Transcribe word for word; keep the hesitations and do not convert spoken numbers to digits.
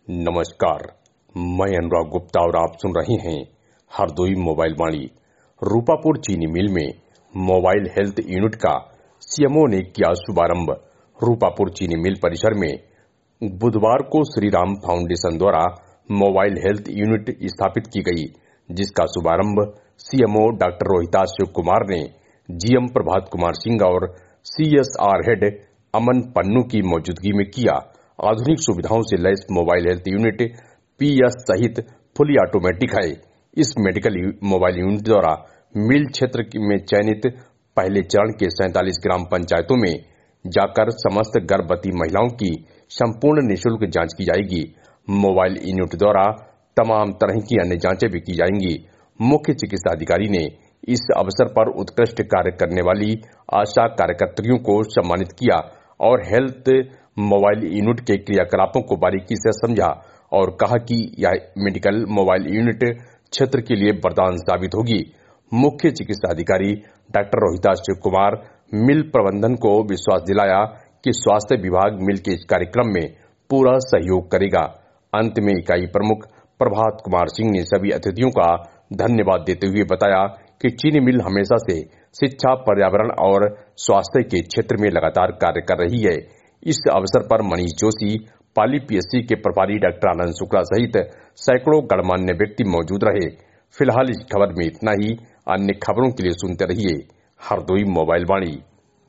नमस्कार, मैं अनुराग गुप्ता और आप सुन रहे हैं हरदोई मोबाइल वाणी। रूपापुर चीनी मिल में मोबाइल हेल्थ यूनिट का सीएमओ ने किया शुभारंभ। रूपापुर चीनी मिल परिसर में बुधवार को श्रीराम फाउंडेशन द्वारा मोबाइल हेल्थ यूनिट स्थापित की गई, जिसका शुभारंभ सीएमओ डॉक्टर रोहिताश कुमार ने जीएम प्रभात कुमार सिंह और सीएसआर हेड अमन पन्नू की मौजूदगी में किया। आधुनिक सुविधाओं से लैस मोबाइल हेल्थ यूनिट पीएस सहित फुली ऑटोमेटिक है। इस मेडिकल मोबाइल यूनिट द्वारा मिल क्षेत्र में चयनित पहले चरण के सैंतालीस ग्राम पंचायतों में जाकर समस्त गर्भवती महिलाओं की संपूर्ण निःशुल्क जांच की जाएगी। मोबाइल यूनिट द्वारा तमाम तरह की अन्य जांचें भी की जाएंगी। मुख्य चिकित्सा अधिकारी ने इस अवसर पर उत्कृष्ट कार्य करने वाली आशा कार्यकर्तियों को सम्मानित किया और हेल्थ मोबाइल यूनिट के क्रियाकलापों को बारीकी से समझा और कहा कि यह मेडिकल मोबाइल यूनिट क्षेत्र के लिए वरदान साबित होगी। मुख्य चिकित्सा अधिकारी डॉक्टर रोहिताश कुमार मिल प्रबंधन को विश्वास दिलाया कि स्वास्थ्य विभाग मिल के इस कार्यक्रम में पूरा सहयोग करेगा। अंत में इकाई प्रमुख प्रभात कुमार सिंह ने सभी अतिथियों का धन्यवाद देते हुए बताया कि चीनी मिल हमेशा से शिक्षा, पर्यावरण और स्वास्थ्य के क्षेत्र में लगातार कार्य कर रही है। इस अवसर पर मनीष जोशी, पाली पीएससी के प्रभारी डॉक्टर आनंद शुक्ला सहित सैकड़ों गणमान्य व्यक्ति मौजूद रहे। फिलहाल इस खबर में इतना ही। अन्य खबरों के लिए सुनते रहिए हरदोई मोबाइल वाणी।